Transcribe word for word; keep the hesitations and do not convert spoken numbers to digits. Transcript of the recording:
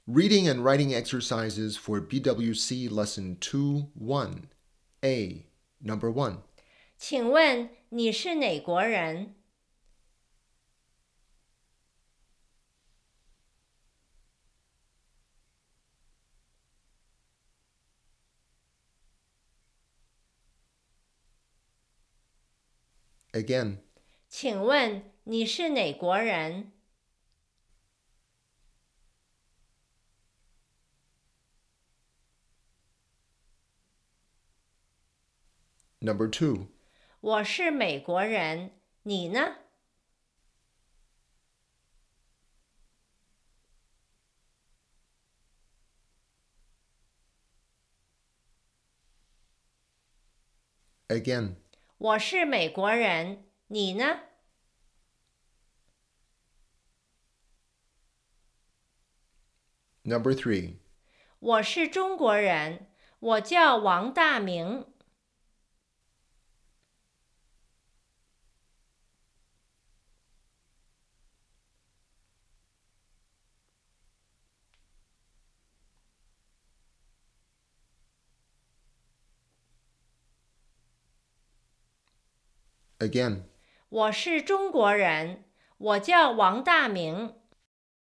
Reading and writing exercises for B W C Lesson two one. A. Number one. 请问你是哪国人？ Again. 请问你是哪国人？ Number two. 我是美国人，你呢？ Again. 我是美国人，你呢？ Number three. 我是中国人，我叫王大明。 Again. 我是中国人，我叫王大明。